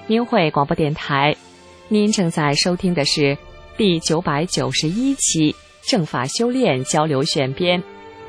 明慧广播电台，您正在收听的是第991期正法修炼交流选编。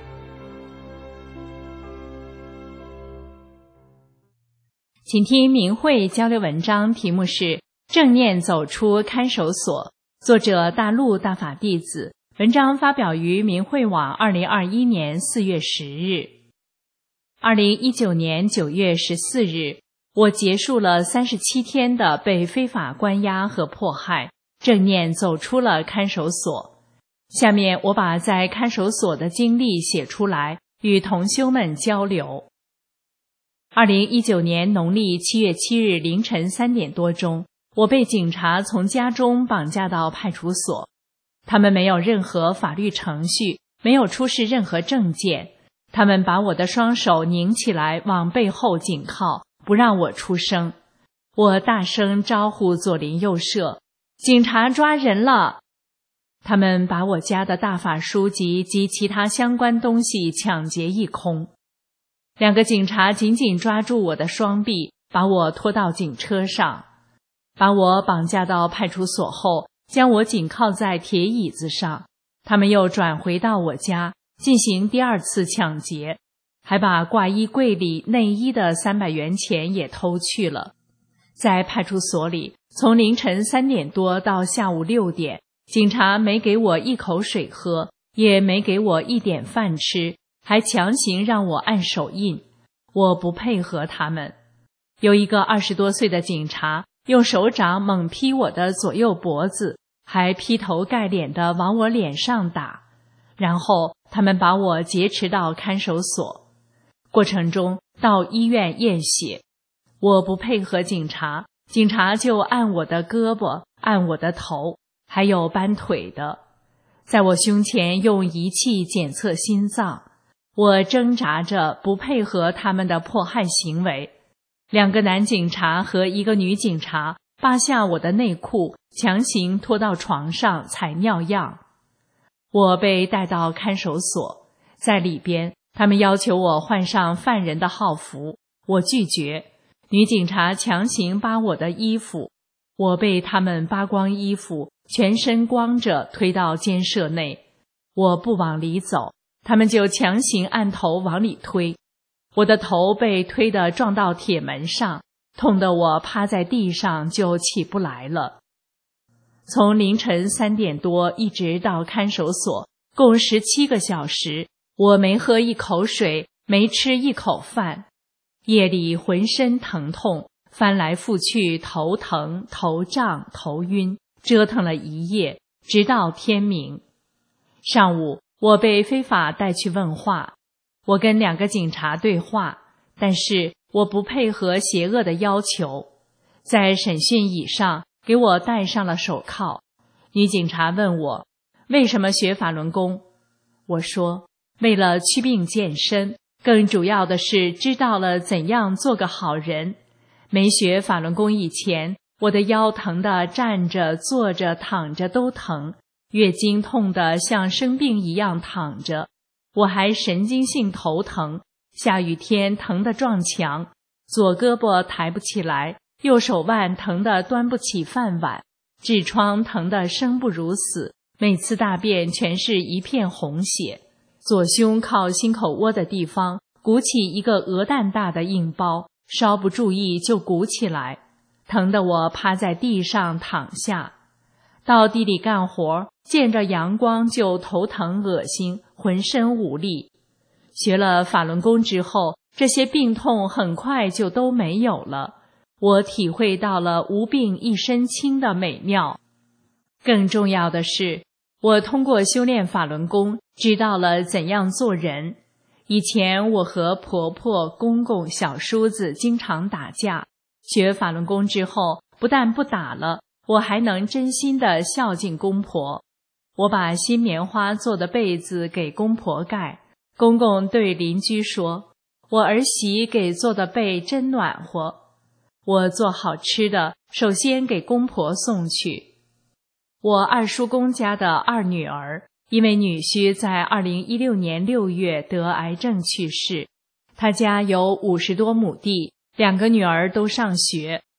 请听明慧交流文章，题目是《正念走出看守所》，作者大陆大法弟子，文章发表于明慧网2021年4月10日。2019年9月14日，我结束了37天的被非法关押和迫害，正念走出了看守所。下面我把在看守所的经历写出来，与同修们交流。2019年农历7月7日凌晨3点多钟，我被警察从家中绑架到派出所。他们没有任何法律程序，没有出示任何证件。他们把我的双手拧起来往背后紧靠，不让我出声。我大声招呼左邻右舍，警察抓人了！他们把我家的大法书籍及其他相关东西抢劫一空。2个警察紧紧抓住我的双臂，把我拖到警车上。把我绑架到派出所后，将我紧靠在铁椅子上。他们又转回到我家，进行第2次抢劫，还把挂衣柜里内衣的300元钱也偷去了。在派出所里，从凌晨3点多到下午6点，警察没给我一口水喝，也没给我一点饭吃，还强行让我按手印。我不配合他们。有一个20多岁的警察用手掌猛劈我的左右脖子，还劈头盖脸地往我脸上打。然后他们把我劫持到看守所，过程中到医院验血。我不配合警察，警察就按我的胳膊，按我的头，还有扳腿的，在我胸前用仪器检测心脏。我挣扎着不配合他们的迫害行为。2个男警察和1个女警察扒下我的内裤，强行拖到床上采尿样。我被带到看守所，在里边，他们要求我换上犯人的号服，我拒绝。女警察强行扒我的衣服，我被他们扒光衣服，全身光着推到监舍内。我不往里走，他们就强行按头往里推。我的头被推得撞到铁门上，痛得我趴在地上就起不来了。从凌晨3点多一直到看守所，共17个小时，我没喝一口水，没吃一口饭。夜里浑身疼痛，翻来覆去，头疼、头胀、头晕，折腾了一夜，直到天明。上午，我被非法带去问话。我跟2个警察对话，但是我不配合邪恶的要求。在审讯椅上，给我戴上了手铐。女警察问我为什么学法轮功，我说为了祛病健身，更主要的是知道了怎样做个好人。没学法轮功以前，我的腰疼的站着、坐着、躺着都疼，月经痛的像生病一样躺着，我还神经性头疼，下雨天疼得撞墙，左胳膊抬不起来，右手腕疼得端不起饭碗，痔疮疼得生不如死，每次大便全是一片红血，左胸靠心口窝的地方鼓起一个鹅蛋大的硬包，稍不注意就鼓起来，疼得我趴在地上躺下。到地里干活，见着阳光就头疼恶心，浑身无力。学了法轮功之后，这些病痛很快就都没有了。我体会到了无病一身轻的美妙。更重要的是，我通过修炼法轮功，知道了怎样做人。以前我和婆婆、公公、小叔子经常打架，学法轮功之后，不但不打了，我还能真心地孝敬公婆。我把新棉花做的被子给公婆盖，公公对邻居说，我儿媳给做的被真暖和。我做好吃的，首先给公婆送去。我二叔公家的2女儿，因为女婿在2016年6月得癌症去世，他家有50多亩地，2个女儿都上学，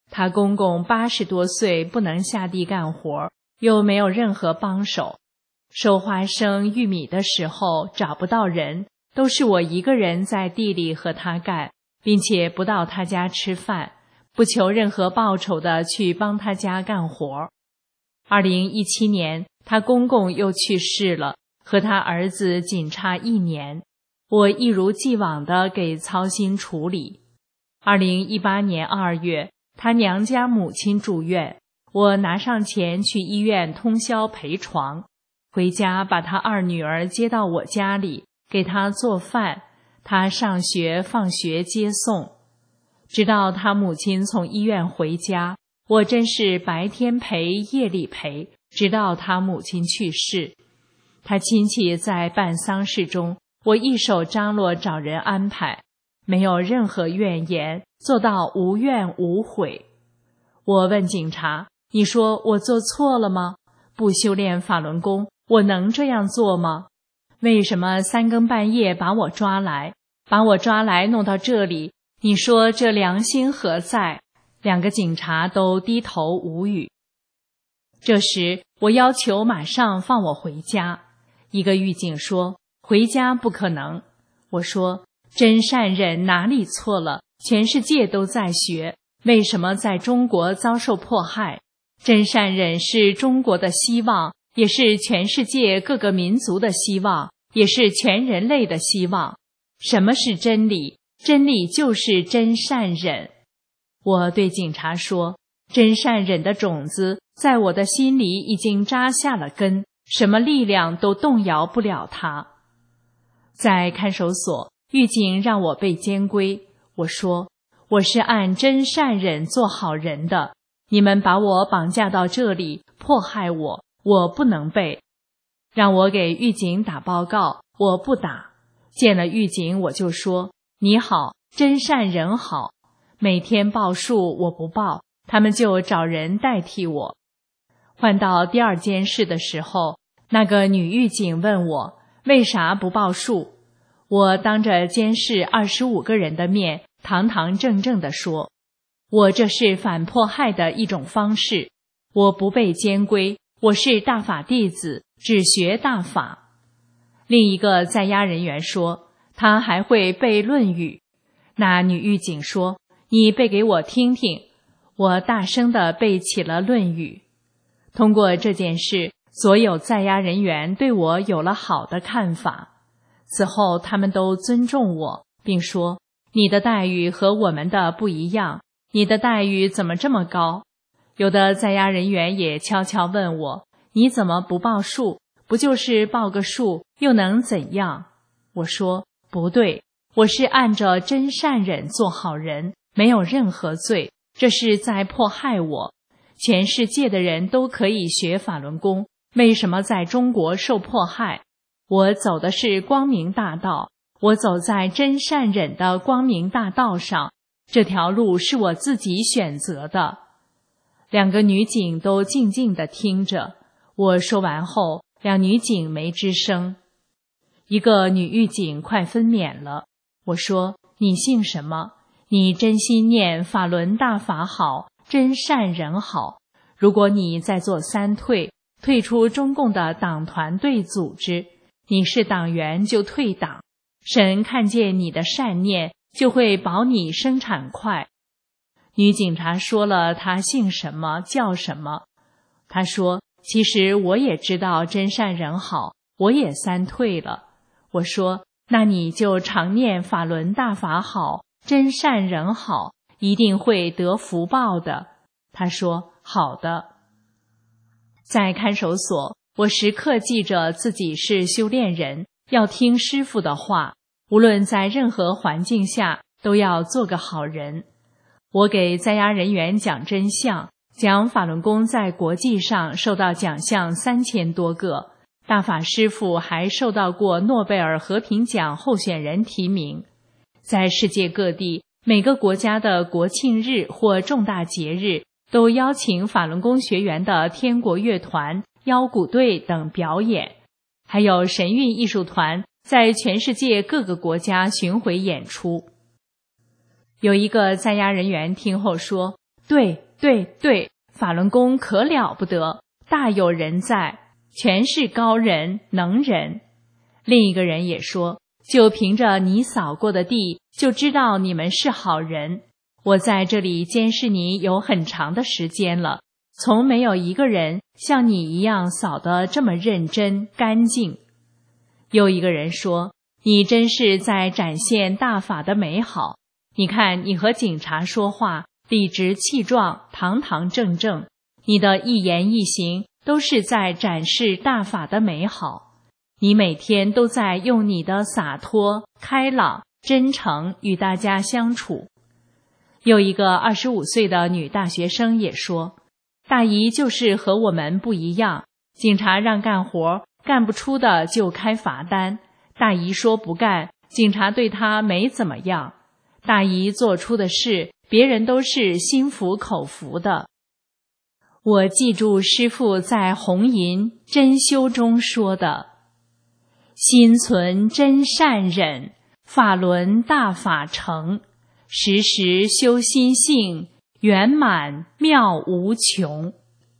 他公公80多岁，不能下地干活，又没有任何帮手。收花生、玉米的时候找不到人，都是我一个人在地里和他干，并且不到他家吃饭，不求任何报酬的去帮他家干活。2017年，他公公又去世了，和他儿子仅差1年，我一如既往地给操心处理。2018年2月，他娘家母亲住院，我拿上钱去医院通宵陪床，回家把他2女儿接到我家里，给他做饭，他上学放学接送。直到他母亲从医院回家，我真是白天陪夜里陪，直到他母亲去世。他亲戚在办丧事中，我一手张罗找人安排，没有任何怨言，做到无怨无悔。我问警察，你说我做错了吗？不修炼法轮功，我能这样做吗？为什么3更半夜把我抓来弄到这里？你说这良心何在？2个警察都低头无语。这时我要求马上放我回家，一个狱警说回家不可能。我说真善忍哪里错了？全世界都在学，为什么在中国遭受迫害？真善忍是中国的希望，也是全世界各个民族的希望，也是全人类的希望。什么是真理？真理就是真善忍。我对警察说，真善忍的种子在我的心里已经扎下了根，什么力量都动摇不了它。在看守所，狱警让我背监规，我说我是按真善忍做好人的，你们把我绑架到这里，迫害我，我不能背。让我给狱警打报告，我不打。见了狱警我就说，你好，真善忍好。每天报数我不报，他们就找人代替我。换到第2监室的时候，那个女狱警问我为啥不报数。我当着监室25个人的面，堂堂正正地说，我这是反迫害的一种方式，我不背监规，我是大法弟子，只学大法。另一个在押人员说，他还会背论语。那女狱警说，你背给我听听。我大声地背起了论语。通过这件事，所有在押人员对我有了好的看法。此后他们都尊重我，并说，你的待遇和我们的不一样，你的待遇怎么这么高？有的在押人员也悄悄问我，你怎么不报数？不就是报个数，又能怎样？我说，不对，我是按着真善忍做好人，没有任何罪，这是在迫害我。全世界的人都可以学法轮功，为什么在中国受迫害？我走的是光明大道，我走在真善忍的光明大道上，这条路是我自己选择的。2个女警都静静地听着，我说完后，2女警没吱声。一个女狱警快分娩了，我说，你姓什么？你真心念法轮大法好，真善忍好。如果你再做3退，退出中共的党团队组织，你是党员就退党，神看见你的善念，就会保你生产快。女警察说了她姓什么叫什么。她说，其实我也知道真善忍好，我也3退了。我说，那你就常念法轮大法好，真善忍好，一定会得福报的。她说，好的。在看守所，我时刻记着自己是修炼人，要听师父的话，无论在任何环境下都要做个好人。我给在押人员讲真相，讲法轮功在国际上受到奖项3000多个，大法师父还受到过诺贝尔和平奖候选人提名。在世界各地，每个国家的国庆日或重大节日都邀请法轮功学员的天国乐团、腰鼓队等表演，还有神韵艺术团在全世界各个国家巡回演出。有一个在押人员听后说， 对，法轮功可了不得，大有人在，全是高人能人。另一个人也说，就凭着你扫过的地，就知道你们是好人。我在这里监视你有很长的时间了，从没有一个人像你一样扫得这么认真干净。又一个人说，你真是在展现大法的美好，你看你和警察说话理直气壮，堂堂正正，你的一言一行都是在展示大法的美好，你每天都在用你的洒脱、开朗、真诚与大家相处。有一个25岁的女大学生也说，大姨就是和我们不一样，警察让干活，干不出的就开罚单，大姨说不干，警察对她没怎么样，大姨做出的事，别人都是心服口服的。我记住师父在红银真修中说的，心存真善忍，法轮大法成，时时修心性，圆满妙无穷。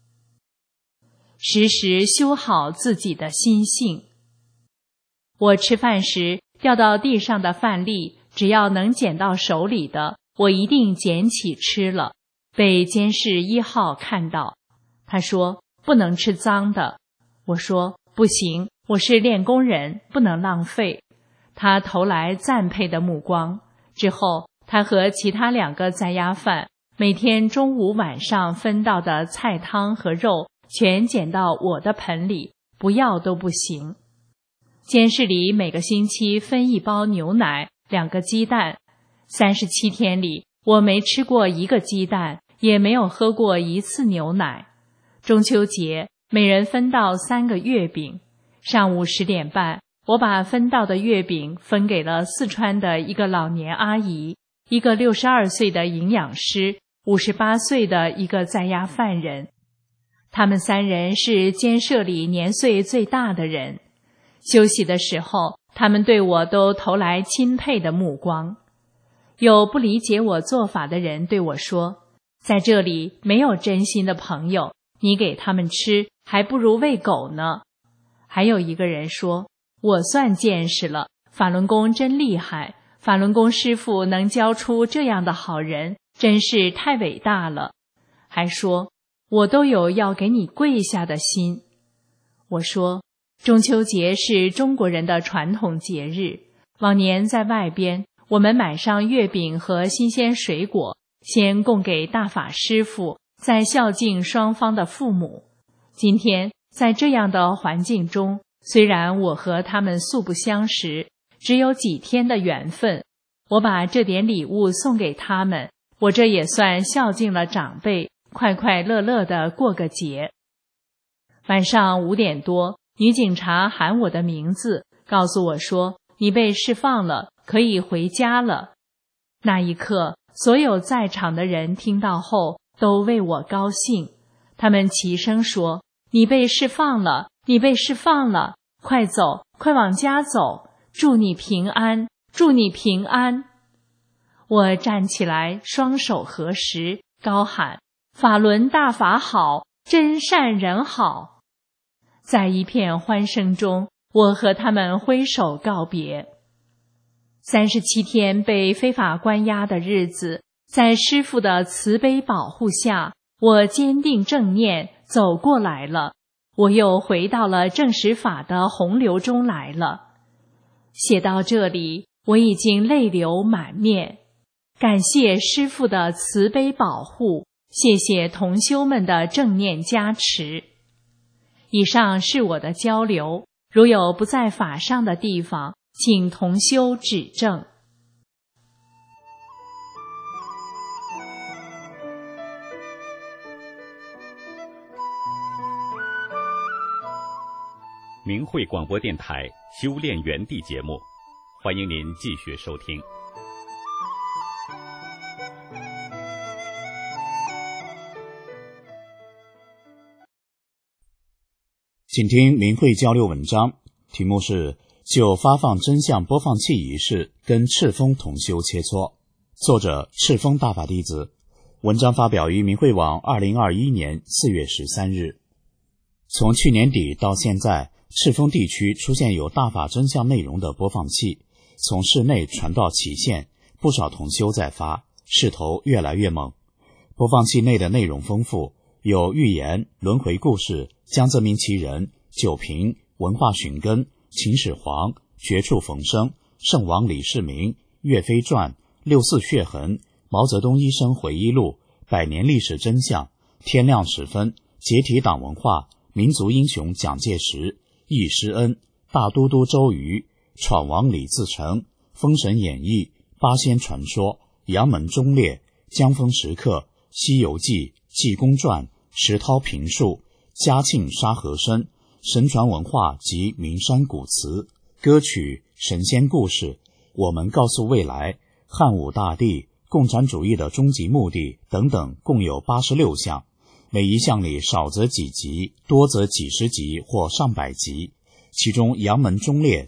时时修好自己的心性。我吃饭时掉到地上的饭粒，只要能捡到手里的，我一定捡起吃了。被监视1号看到，他说不能吃脏的。我说不行，我是练功人，不能浪费。他投来赞佩的目光。之后他和其他2个在押犯每天中午晚上分到的菜汤和肉全捡到我的盆里，不要都不行。监视里每个星期分1包牛奶，2个鸡蛋。37天里，我没吃过1个鸡蛋，也没有喝过1次牛奶。中秋节，每人分到3个月饼。上午10点半，我把分到的月饼分给了四川的一个老年阿姨，一个62岁的营养师，58岁的一个在押犯人。他们3人是监舍里年岁最大的人。休息的时候，他们对我都投来钦佩的目光。有不理解我做法的人对我说，在这里没有真心的朋友，你给他们吃还不如喂狗呢。还有一个人说，我算见识了，法轮功真厉害，法轮功师父能教出这样的好人，真是太伟大了。还说，我都有要给你跪下的心。我说，中秋节是中国人的传统节日，往年在外边，我们买上月饼和新鲜水果，先供给大法师父，再孝敬双方的父母。今天在这样的环境中，虽然我和他们素不相识，只有几天的缘分，我把这点礼物送给他们，我这也算孝敬了长辈，快快乐乐地过个节。晚上5点多，女警察喊我的名字，告诉我说，你被释放了，可以回家了。那一刻，所有在场的人听到后都为我高兴，他们齐声说，你被释放了，你被释放了，快走，快往家走，祝你平安，祝你平安。我站起来，双手合十，高喊，法轮大法好，真善人好。在一片欢声中，我和他们挥手告别。37天被非法关押的日子，在师父的慈悲保护下，我坚定正念走过来了，我又回到了正实法的洪流中来了。写到这里，我已经泪流满面，感谢师父的慈悲保护，谢谢同修们的正念加持。以上是我的交流，如有不在法上的地方，请同修指正。 明慧广播电台修炼园地节目，欢迎您继续收听。 请听明慧交流文章，题目是就发放真相播放器仪式跟赤峰同修切磋，作者赤峰大法弟子， 文章发表于明慧网2021年4月13日。从去年底到现在，赤峰地区出现有大法真相内容的播放器，从市内传到祁县，不少同修在发，势头越来越猛。播放器内的内容丰富，有寓言、轮回故事、江泽民奇人、九评、文化寻根、秦始皇、绝处逢生、圣王李世民、岳飞传、64血痕、毛泽东医生回忆录、100年历史真相、天亮时分、解体党文化、民族英雄蒋介石、忆师恩、大都督周瑜、闯王李自成、封神演义、八仙传说、杨门忠烈、江枫时刻、西游记、济公传、石涛评述、嘉庆沙和参、神传文化及名山古词、歌曲、神仙故事、我们告诉未来、汉武大帝、共产主义的终极目的等等，共有86项，每一项里少则几集，多则几十集或上百集，其中杨门忠烈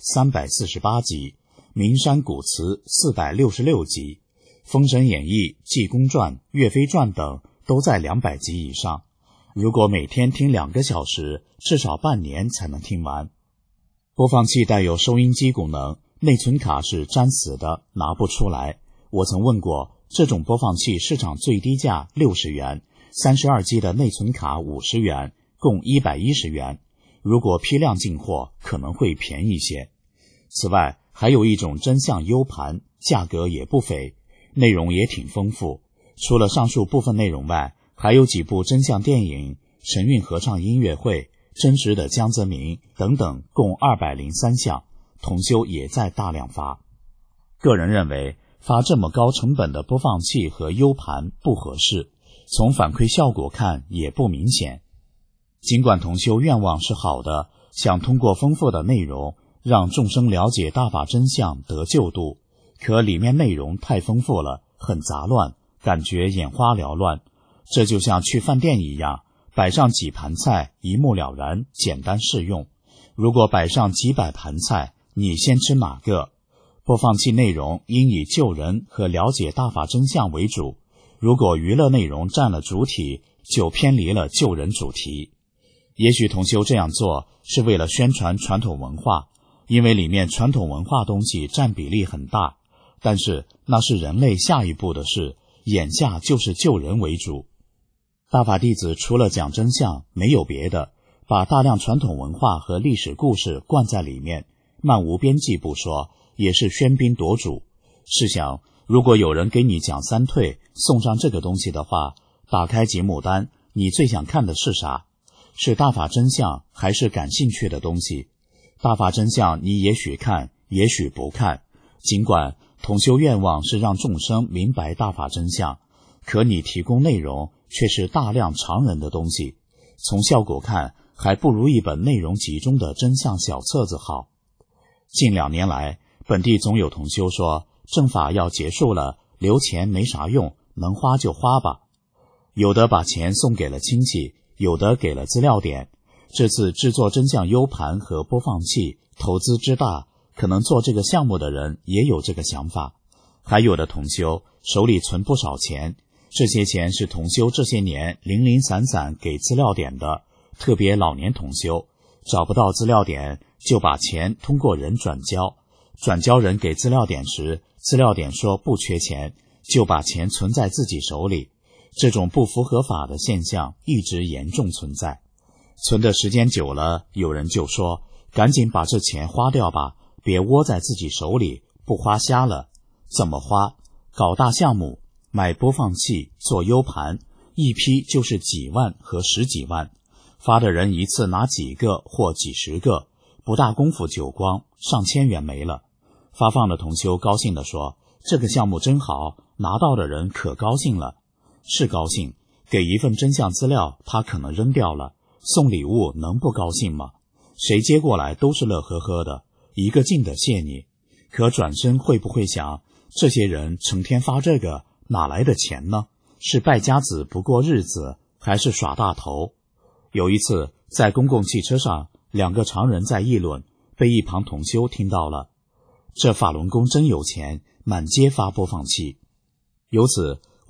348集，名山古词466集，封神演义、济公传、岳飞传等都在200集以上。如果每天听2个小时，至少半年才能听完。播放器带有收音机功能，内存卡是粘死的，拿不出来。我曾问过，这种播放器市场最低价60元，32G 的内存卡50元，共110元。如果批量进货，可能会便宜些。此外，还有一种真相 U 盘，价格也不菲，内容也挺丰富。除了上述部分内容外，还有几部真相电影、神韵合唱音乐会、真实的江泽民等等，共203项，同修也在大量发。个人认为，发这么高成本的播放器和 U 盘不合适，从反馈效果看也不明显。尽管同修愿望是好的，想通过丰富的内容让众生了解大法真相得救度，可里面内容太丰富了，很杂乱，感觉眼花缭乱。这就像去饭店一样，摆上几盘菜一目了然，简单适用。如果摆上几百盘菜，你先吃哪个？播放器内容应以救人和了解大法真相为主，如果娱乐内容占了主体，就偏离了救人主题。也许同修这样做是为了宣传传统文化，因为里面传统文化东西占比例很大，但是那是人类下一步的事，眼下就是救人为主。大法弟子除了讲真相没有别的，把大量传统文化和历史故事灌在里面，漫无边际不说，也是喧宾夺主。试想，如果有人给你讲三退，送上这个东西的话，打开节目单，你最想看的是啥？是大法真相还是感兴趣的东西？大法真相你也许看，也许不看。尽管同修愿望是让众生明白大法真相，可你提供内容却是大量常人的东西，从效果看还不如一本内容集中的真相小册子好。近2年来，本地总有同修说正法要结束了，留钱没啥用，能花就花吧。有的把钱送给了亲戚，有的给了资料点。这次制作真相 U 盘和播放器投资之大，可能做这个项目的人也有这个想法。还有的同修手里存不少钱，这些钱是同修这些年零零散散给资料点的，特别老年同修找不到资料点，就把钱通过人转交人给资料点时，资料点说不缺钱，就把钱存在自己手里。这种不符合法的现象一直严重存在。存的时间久了，有人就说赶紧把这钱花掉吧，别窝在自己手里，不花瞎了。怎么花？搞大项目，买播放器，做 U 盘，一批就是几万和10几万，发的人一次拿几个或几十个，不大功夫就光，上千元没了。发放的同修高兴地说，这个项目真好，拿到的人可高兴了。是高兴，给一份真相资料他可能扔掉了，送礼物能不高兴吗？谁接过来都是乐呵呵的，一个劲的谢你。可转身会不会想，这些人成天发这个，哪来的钱呢？是败家子不过日子，还是耍大头？有一次在公共汽车上，2个常人在议论，被一旁同修听到了。这法轮功真有钱，满街发播放器。由此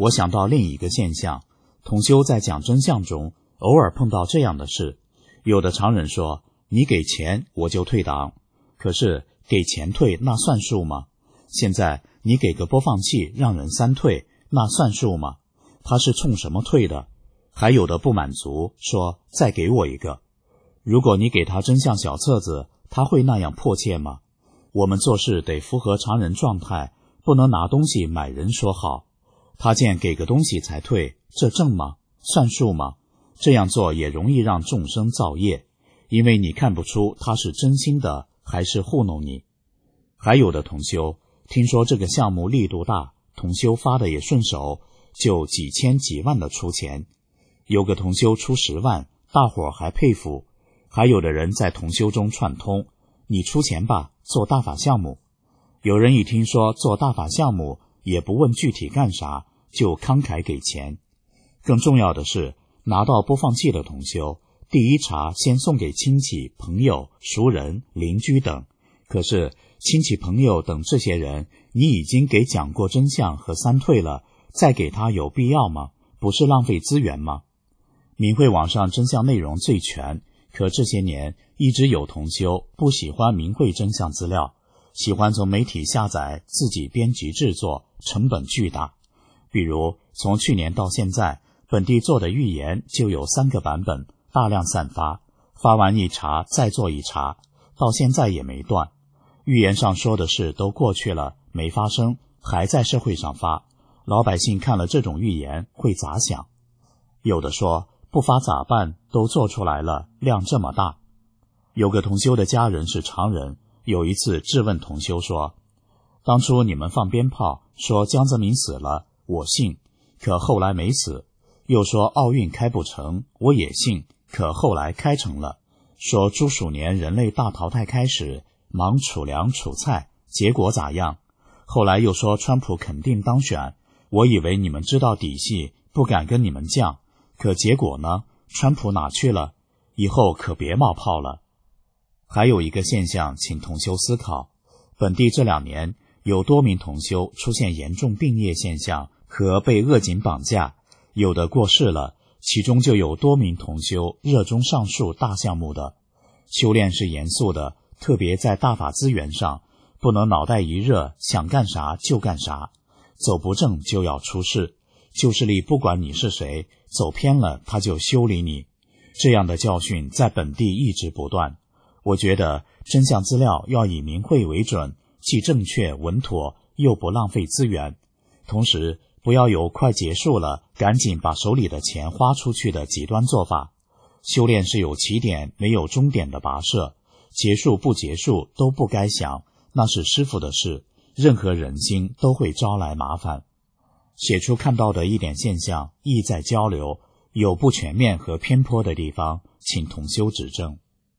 我想到另一个现象，同修在讲真相中偶尔碰到这样的事，有的常人说你给钱我就退档，可是给钱退那算数吗？现在你给个播放器让人3退，那算数吗？他是冲什么退的？还有的不满足，说再给我一个。如果你给他真相小册子，他会那样迫切吗？我们做事得符合常人状态，不能拿东西买人说好。他见给个东西才退，这正吗？算数吗？这样做也容易让众生造业，因为你看不出他是真心的还是糊弄你。还有的同修听说这个项目力度大，同修发的也顺手，就几千几万的出钱。有个同修出10万，大伙儿还佩服。还有的人在同修中串通，你出钱吧，做大法项目。有人一听说做大法项目，也不问具体干啥，就慷慨给钱。更重要的是，拿到播放器的同修，第一茬先送给亲戚、朋友、熟人、邻居等。可是亲戚朋友等这些人，你已经给讲过真相和3退了，再给他有必要吗？不是浪费资源吗？明慧网上真相内容最全，可这些年一直有同修不喜欢明慧真相资料，喜欢从媒体下载自己编辑制作，成本巨大。比如从去年到现在，本地做的预言就有3个版本，大量散发，发完一茬再做一茬，到现在也没断。预言上说的事都过去了，没发生，还在社会上发，老百姓看了这种预言会咋想？有的说不发咋办，都做出来了，量这么大。有个同修的家人是常人，有一次质问同修说，当初你们放鞭炮说江泽民死了，我信，可后来没死，又说奥运开不成，我也信，可后来开成了，说猪鼠年人类大淘汰开始，忙储粮储菜，结果咋样？后来又说川普肯定当选，我以为你们知道底细，不敢跟你们犟，可结果呢？川普哪去了？以后可别冒泡了。还有一个现象，请同修思考，本地这2年有多名同修出现严重病业现象和被恶警绑架，有的过世了，其中就有多名同修热衷上述大项目的。修炼是严肃的，特别在大法资源上，不能脑袋一热想干啥就干啥，走不正就要出事。旧势力不管你是谁，走偏了他就修理你。这样的教训在本地一直不断。我觉得真相资料要以明慧为准，既正确稳妥，又不浪费资源。同时不要有快结束了赶紧把手里的钱花出去的极端做法。修炼是有起点没有终点的跋涉，结束不结束都不该想，那是师父的事，任何人心都会招来麻烦。写出看到的一点现象，意在交流，有不全面和偏颇的地方，请同修指正。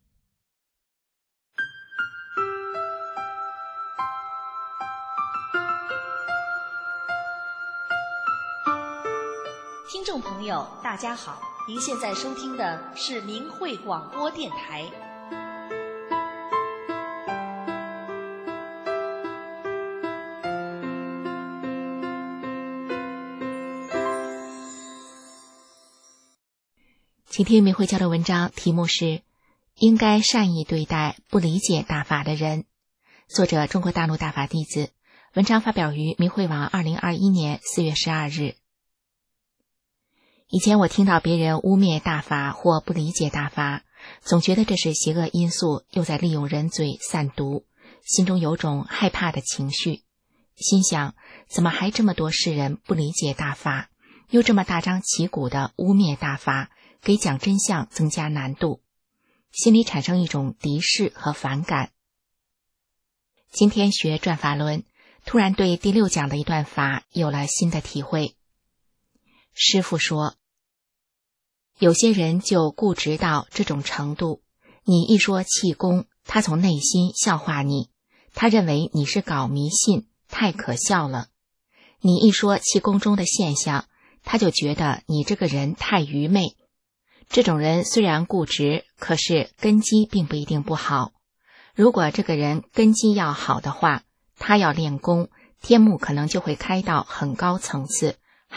听众朋友大家好，您现在收听的是明慧广播电台。 请听明慧教的文章，题目是应该善意对待不理解大法的人，作者中国大陆大法弟子，文章发表于明慧网2021年4月12日。以前我听到别人污蔑大法或不理解大法，总觉得这是邪恶因素又在利用人嘴散毒，心中有种害怕的情绪，心想怎么还这么多世人不理解大法，又这么大张旗鼓的污蔑大法，给讲真相增加难度，心里产生一种敌视和反感。今天学转法轮，突然对第6讲的一段法有了新的体会。师父说，有些人就固执到这种程度，你一说气功，他从内心笑话你，他认为你是搞迷信，太可笑了。你一说气功中的现象，他就觉得你这个人太愚昧。这种人虽然固执，可是根基并不一定不好。如果这个人根基要好的话，他要练功，天目可能就会开到很高层次，还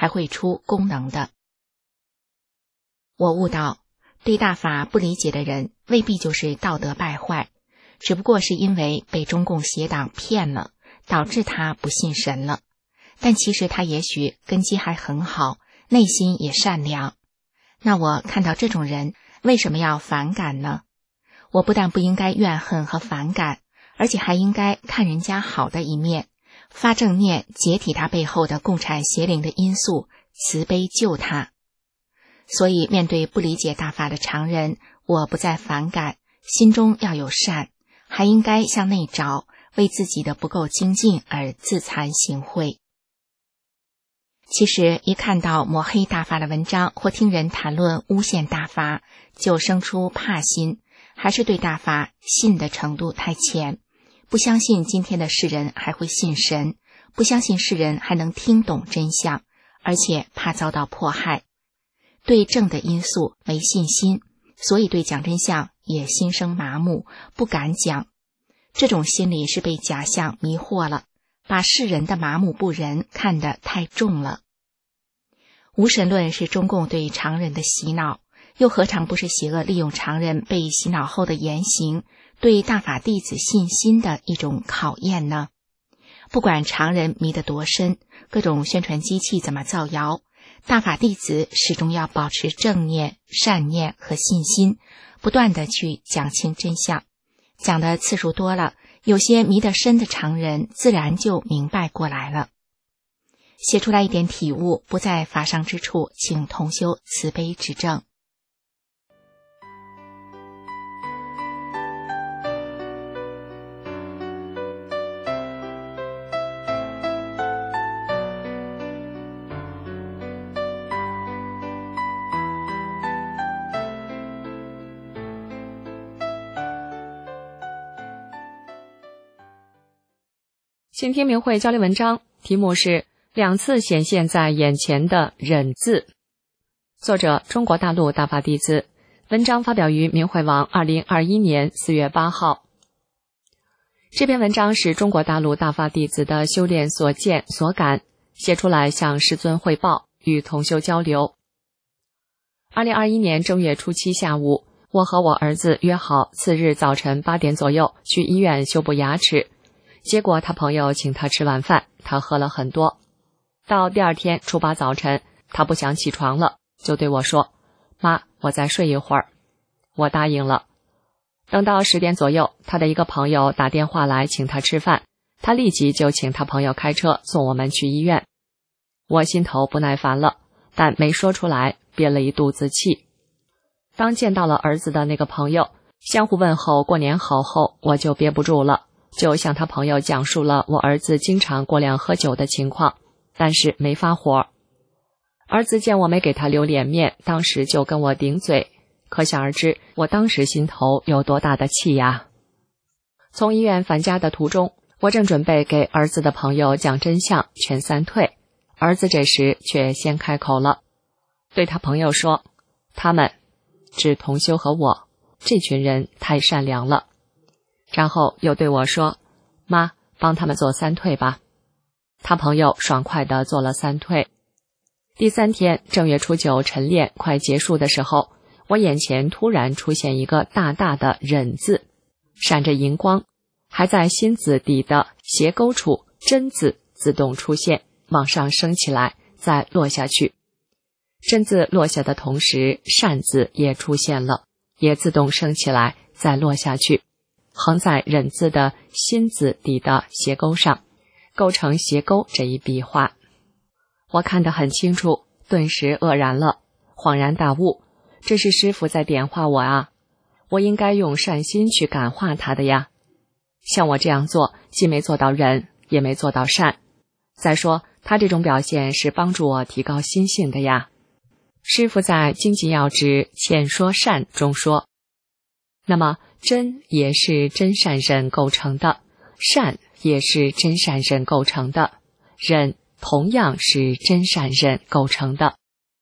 还会出功能的。我悟到，对大法不理解的人未必就是道德败坏，只不过是因为被中共邪党骗了，导致他不信神了。但其实他也许根基还很好，内心也善良。那我看到这种人，为什么要反感呢？我不但不应该怨恨和反感，而且还应该看人家好的一面，发正念，解体他背后的共产邪灵的因素，慈悲救他。所以面对不理解大法的常人，我不再反感，心中要有善，还应该向内找，为自己的不够精进而自惭形秽。其实一看到抹黑大法的文章，或听人谈论诬陷大法，就生出怕心，还是对大法信的程度太浅，不相信今天的世人还会信神，不相信世人还能听懂真相，而且怕遭到迫害，对正的因素没信心，所以对讲真相也心生麻木，不敢讲。这种心理是被假象迷惑了，把世人的麻木不仁看得太重了。无神论是中共对常人的洗脑，又何尝不是邪恶利用常人被洗脑后的言行，对大法弟子信心的一种考验呢？不管常人迷得多深，各种宣传机器怎么造谣，大法弟子始终要保持正念、善念和信心，不断地去讲清真相。讲的次数多了，有些迷得深的常人自然就明白过来了。写出来一点体悟，不在法上之处，请同修慈悲指正。 请听明慧交流文章，题目是两次显现在眼前的忍字，作者中国大陆大法弟子，文章发表于明慧网2021年4月8号。这篇文章是中国大陆大法弟子的修炼所见所感，写出来向师尊汇报，与同修交流。2021年正月初7下午，我和我儿子约好次日早晨8点左右去医院修补牙齿，结果他朋友请他吃晚饭，他喝了很多。到第二天初8早晨，他不想起床了，就对我说：“妈，我再睡一会儿。”我答应了。等到10点左右，他的一个朋友打电话来请他吃饭，他立即就请他朋友开车送我们去医院。我心头不耐烦了，但没说出来，憋了一肚子气。当见到了儿子的那个朋友，相互问候过年好后，我就憋不住了，就向他朋友讲述了我儿子经常过量喝酒的情况，但是没发火。儿子见我没给他留脸面，当时就跟我顶嘴，可想而知我当时心头有多大的气呀。从医院返家的途中，我正准备给儿子的朋友讲真相劝三退，儿子这时却先开口了，对他朋友说：“他们，指同修和我，这群人太善良了。”然后又对我说：“妈，帮他们做三退吧。”他朋友爽快地做了三退。第3天正月初9晨练快结束的时候，我眼前突然出现一个大大的忍字，闪着荧光，还在心字底的斜钩处真字自动出现，往上升起来，再落下去。真字落下的同时，善字也出现了，也自动升起来，再落下去，横在忍字的心字底的斜钩上，构成斜钩这一笔画。我看得很清楚，顿时愕然了，恍然大悟，这是师父在点化我啊，我应该用善心去感化他的呀。像我这样做，既没做到忍，也没做到善。再说，他这种表现是帮助我提高心性的呀。师父在《经济要旨浅说善》中说，那么真也是真善忍构成的，善也是真善忍构成的，忍同样是真善忍构成的。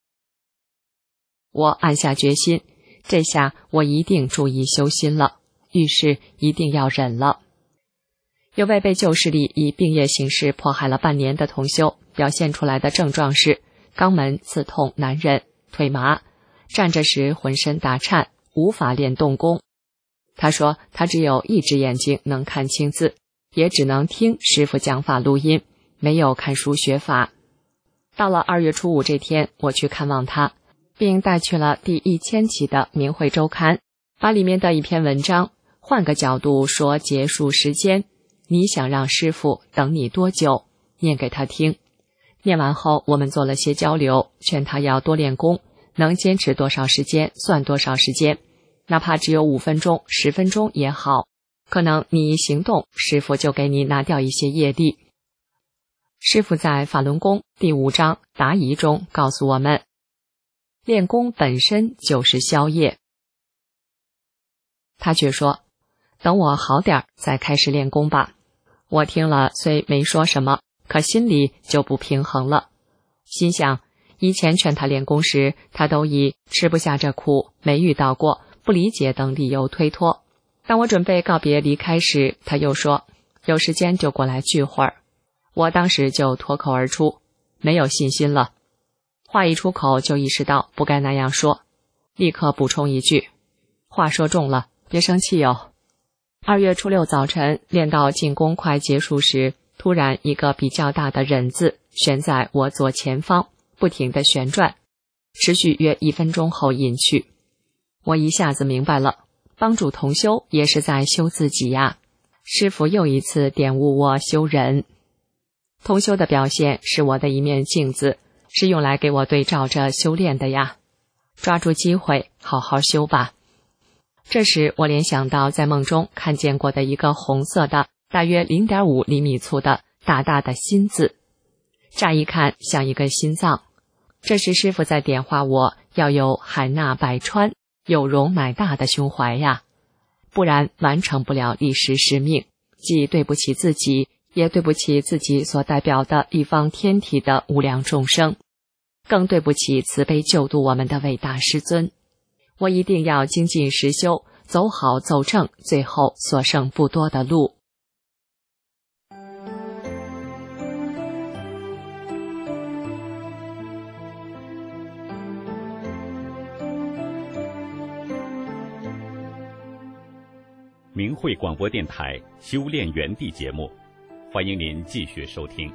我暗下决心，这下我一定注意修心了，遇事一定要忍了。有位被旧势力以病业形式迫害了半年的同修，表现出来的症状是肛门刺痛难忍，腿麻，站着时浑身打颤，无法练动功。他说他只有一只眼睛能看清字，也只能听师傅讲法录音，没有看书学法。到了2月初5这天，我去看望他，并带去了第1000期的《明慧周刊》，把里面的一篇文章换个角度说结束时间，你想让师傅等你多久，念给他听。念完后，我们做了些交流，劝他要多练功，能坚持多少时间算多少时间，哪怕只有5分钟、10分钟也好，可能你一行动，师傅就给你拿掉一些业力。师傅在法轮功第5章答疑中告诉我们，练功本身就是消业。他却说，等我好点再开始练功吧。我听了虽没说什么，可心里就不平衡了，心想以前劝他练功时，他都以吃不下这苦、没遇到过、不理解等理由推脱。当我准备告别离开时，他又说有时间就过来聚会儿。我当时就脱口而出，没有信心了。话一出口就意识到不该那样说，立刻补充一句，话说重了，别生气哟。2月初6早晨练到进攻快结束时，突然一个比较大的忍字悬在我左前方，不停地旋转，持续约1分钟后隐去。我一下子明白了，帮助同修也是在修自己呀。师父又一次点悟我修忍。同修的表现是我的一面镜子，是用来给我对照着修炼的呀。抓住机会，好好修吧。这时我联想到在梦中看见过的一个红色的大约 0.5 厘米粗的大大的心字，乍一看像一个心脏。这是师父在点化我要有海纳百川、有容乃大的胸怀呀，不然完成不了历史使命，既对不起自己，也对不起自己所代表的一方天体的无量众生，更对不起慈悲救度我们的伟大师尊。我一定要精进实修，走好走正最后所剩不多的路。 明慧广播电台修炼园地节目，欢迎您继续收听。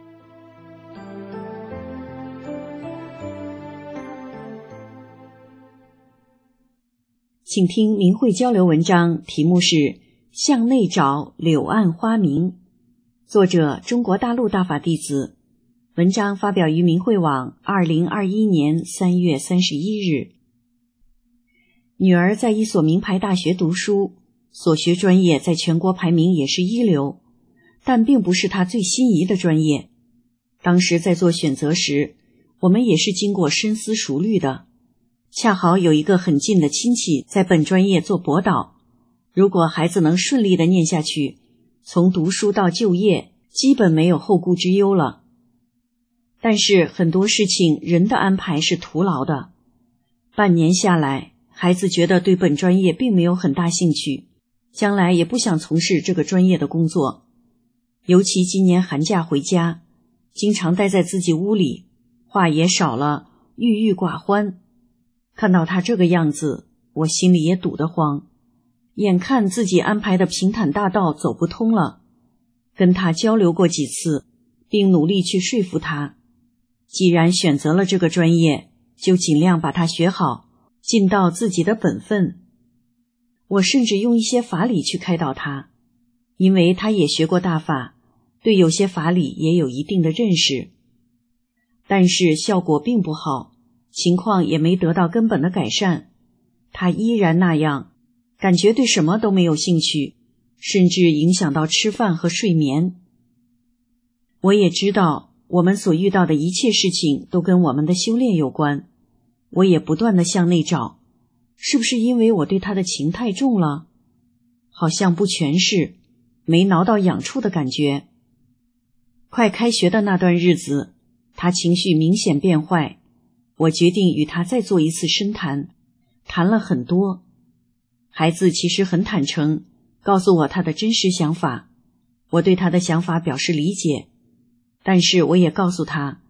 请听明慧交流文章，题目是《向内找柳暗花明》，作者中国大陆大法弟子。文章发表于明慧网2021年3月31日。女儿在一所名牌大学读书，所学专业在全国排名也是一流，但并不是她最心仪的专业。当时在做选择时，我们也是经过深思熟虑的。恰好有一个很近的亲戚在本专业做博导，如果孩子能顺利的念下去，从读书到就业基本没有后顾之忧了。但是很多事情人的安排是徒劳的，半年下来，孩子觉得对本专业并没有很大兴趣，将来也不想从事这个专业的工作。尤其今年寒假回家，经常待在自己屋里，话也少了，郁郁寡欢。看到他这个样子，我心里也堵得慌，眼看自己安排的平坦大道走不通了。跟他交流过几次，并努力去说服他，既然选择了这个专业，就尽量把它学好，尽到自己的本分。我甚至用一些法理去开导他，因为他也学过大法，对有些法理也有一定的认识。但是效果并不好，情况也没得到根本的改善，他依然那样，感觉对什么都没有兴趣，甚至影响到吃饭和睡眠。我也知道我们所遇到的一切事情都跟我们的修炼有关，我也不断地向内找，是不是因为我对他的情太重了？好像不全是，没挠到痒处的感觉。快开学的那段日子，他情绪明显变坏，我决定与他再做一次深谈，谈了很多。孩子其实很坦诚，告诉我他的真实想法，我对他的想法表示理解，但是我也告诉他，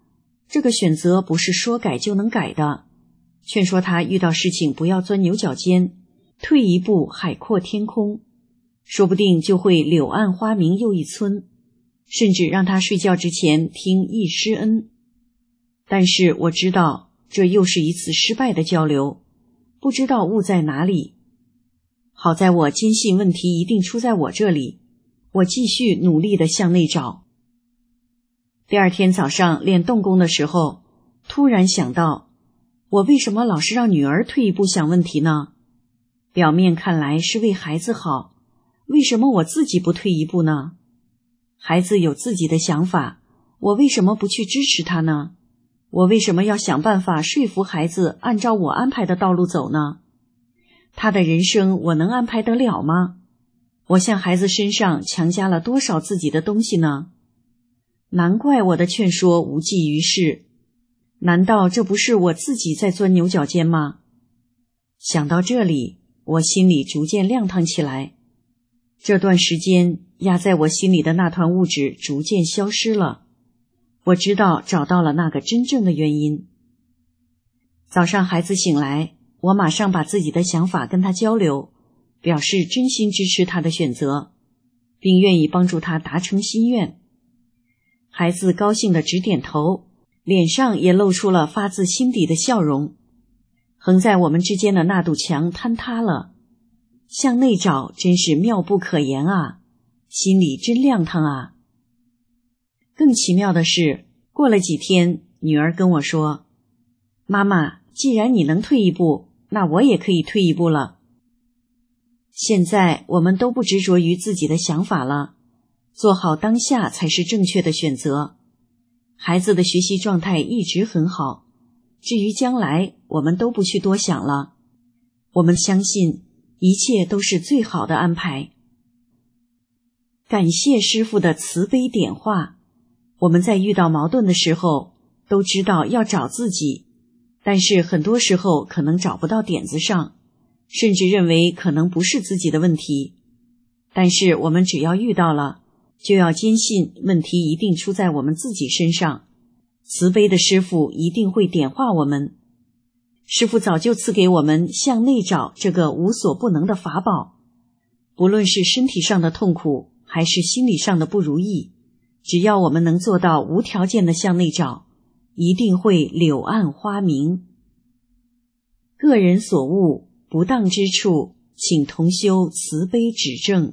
这个选择不是说改就能改的，劝说他遇到事情不要钻牛角尖，退一步海阔天空，说不定就会柳暗花明又一村，甚至让他睡觉之前听忆师恩。但是我知道这又是一次失败的交流，不知道误在哪里。好在我坚信问题一定出在我这里，我继续努力地向内找。第二天早上练动功的时候，突然想到，我为什么老是让女儿退一步想问题呢？表面看来是为孩子好，为什么我自己不退一步呢？孩子有自己的想法，我为什么不去支持他呢？我为什么要想办法说服孩子按照我安排的道路走呢？他的人生我能安排得了吗？我向孩子身上强加了多少自己的东西呢？难怪我的劝说无济于事，难道这不是我自己在钻牛角尖吗？想到这里，我心里逐渐亮堂起来。这段时间压在我心里的那团物质逐渐消失了，我知道找到了那个真正的原因。早上孩子醒来，我马上把自己的想法跟他交流，表示真心支持他的选择，并愿意帮助他达成心愿。孩子高兴地直点头，脸上也露出了发自心底的笑容。横在我们之间的那堵墙坍塌了，向内找真是妙不可言啊，心里真亮堂啊。更奇妙的是，过了几天，女儿跟我说，妈妈，既然你能退一步，那我也可以退一步了。现在我们都不执着于自己的想法了，做好当下才是正确的选择。孩子的学习状态一直很好，至于将来，我们都不去多想了。我们相信一切都是最好的安排。感谢师父的慈悲点化，我们在遇到矛盾的时候，都知道要找自己，但是很多时候可能找不到点子上，甚至认为可能不是自己的问题。但是我们只要遇到了，就要坚信问题一定出在我们自己身上，慈悲的师父一定会点化我们。师父早就赐给我们向内找这个无所不能的法宝，不论是身体上的痛苦，还是心理上的不如意，只要我们能做到无条件的向内找，一定会柳暗花明。个人所悟不当之处，请同修慈悲指正。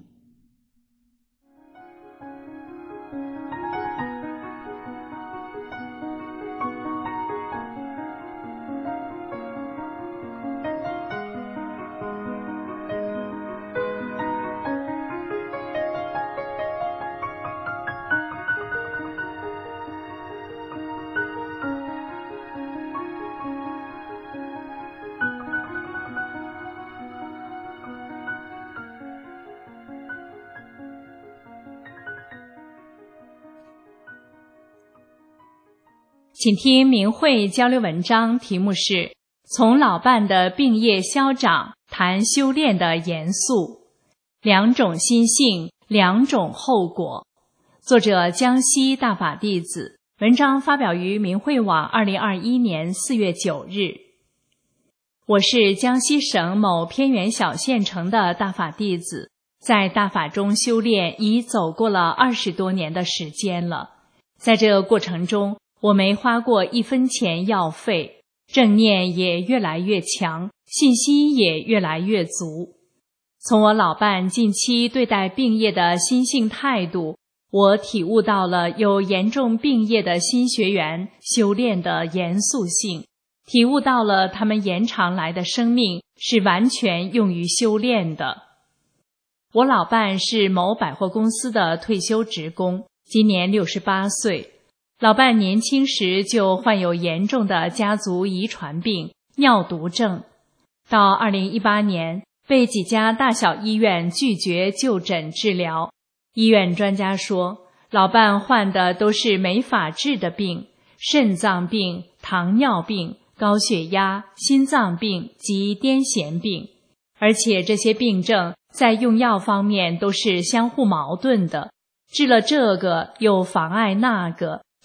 请听明慧交流文章，题目是从老伴的病业消长谈修炼的严肃，两种心性，两种后果。作者江西大法弟子，文章发表于明慧网2021年4月9日。我是江西省某偏远小县城的大法弟子，在大法中修炼已走过了20多年的时间了。在这个过程中，我没花过1分钱药费，正念也越来越强，信心也越来越足。从我老伴近期对待病业的心性态度，我体悟到了有严重病业的新学员修炼的严肃性，体悟到了他们延长来的生命是完全用于修炼的。我老伴是某百货公司的退休职工，今年68岁。老伴年轻时就患有严重的家族遗传病尿毒症，到2018年被几家大小医院拒绝就诊治疗。医院专家说，老伴患的都是没法治的病，肾脏病、糖尿病、高血压、心脏病及癫痫病，而且这些病症在用药方面都是相互矛盾的，治了这个又妨碍那个，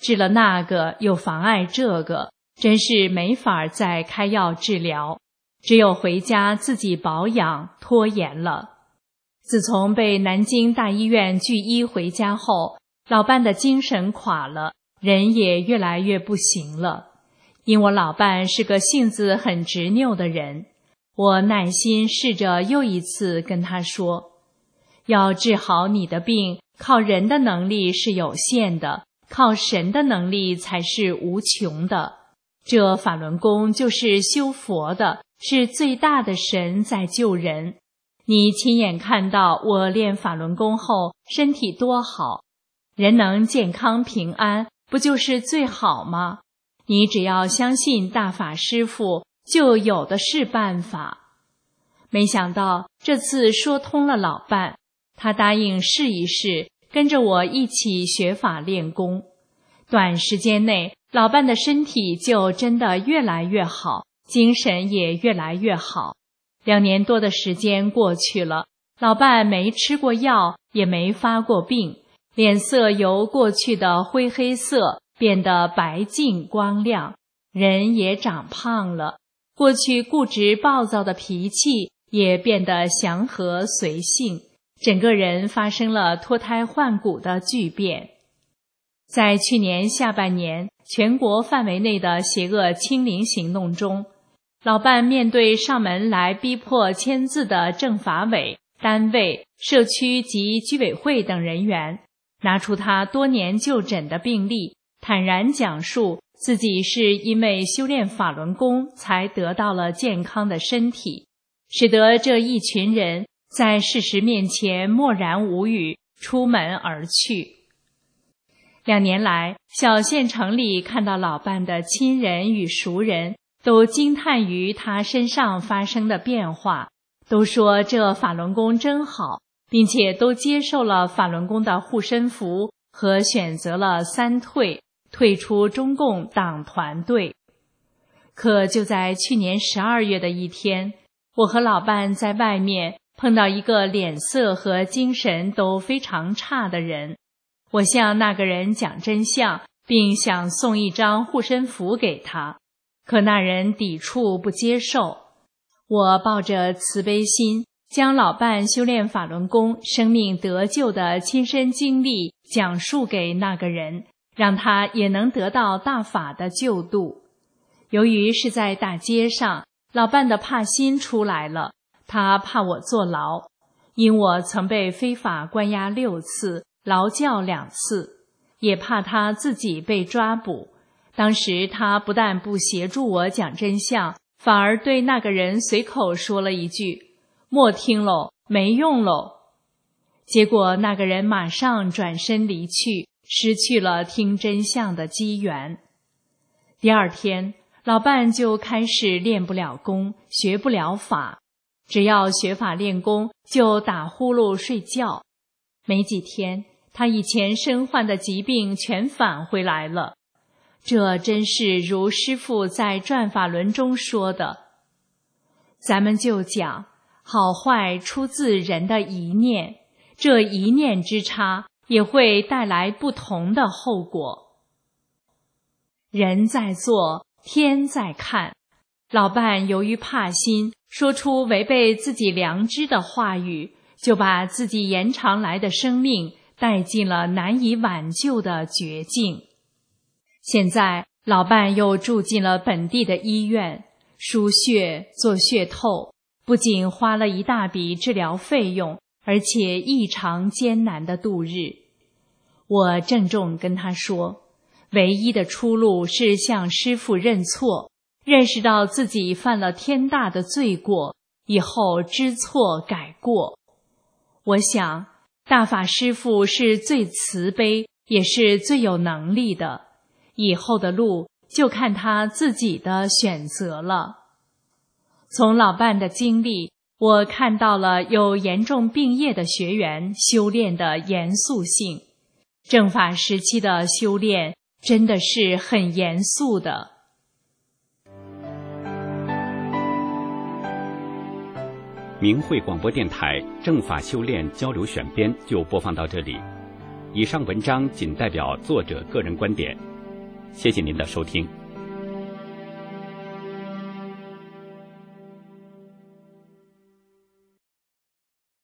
治了那个又妨碍这个，真是没法再开药治疗，只有回家自己保养，拖延了。自从被南京大医院拒医回家后，老伴的精神垮了，人也越来越不行了。因我老伴是个性子很执拗的人，我耐心试着又一次跟他说，要治好你的病，靠人的能力是有限的，靠神的能力才是无穷的。这法轮功就是修佛的，是最大的神在救人。你亲眼看到我练法轮功后身体多好，人能健康平安，不就是最好吗？你只要相信大法师父，就有的是办法。没想到这次说通了老伴，他答应试一试，跟着我一起学法练功。短时间内，老伴的身体就真的越来越好，精神也越来越好。2年多的时间过去了，老伴没吃过药，也没发过病，脸色由过去的灰黑色变得白净光亮，人也长胖了，过去固执暴躁的脾气也变得祥和随性，整个人发生了脱胎换骨的巨变。在去年下半年全国范围内的邪恶清零行动中，老伴面对上门来逼迫签字的政法委、单位、社区及居委会等人员，拿出他多年就诊的病例，坦然讲述自己是因为修炼法轮功才得到了健康的身体，使得这一群人在事实面前默然无语，出门而去。2年来，小县城里看到老伴的亲人与熟人都惊叹于他身上发生的变化，都说这法轮功真好，并且都接受了法轮功的护身符和选择了3退，退出中共党团队。可就在去年12月的一天，我和老伴在外面碰到一个脸色和精神都非常差的人，我向那个人讲真相，并想送一张护身符给他，可那人抵触不接受。我抱着慈悲心，将老伴修炼法轮功生命得救的亲身经历讲述给那个人，让他也能得到大法的救度。由于是在大街上，老伴的怕心出来了，他怕我坐牢，因我曾被非法关押6次，劳教2次，也怕他自己被抓捕。当时他不但不协助我讲真相，反而对那个人随口说了一句：“莫听喽，没用喽。”结果那个人马上转身离去，失去了听真相的机缘。第2天，老伴就开始练不了功，学不了法，只要学法练功就打呼噜睡觉。没几天，他以前身患的疾病全返回来了。这真是如师父在转法轮中说的，咱们就讲好坏出自人的一念，这一念之差也会带来不同的后果。人在做，天在看。老伴由于怕心，说出违背自己良知的话语，就把自己延长来的生命带进了难以挽救的绝境。现在老伴又住进了本地的医院，输血做血透，不仅花了一大笔治疗费用，而且异常艰难的度日。我郑重跟他说，唯一的出路是向师父认错，认识到自己犯了天大的罪过，以后知错改过。我想大法师父是最慈悲也是最有能力的，以后的路就看他自己的选择了。从老伴的经历，我看到了有严重病业的学员修炼的严肃性。正法时期的修炼真的是很严肃的。 明慧广播电台正法修炼交流选编就播放到这里，以上文章仅代表作者个人观点， 谢谢您的收听。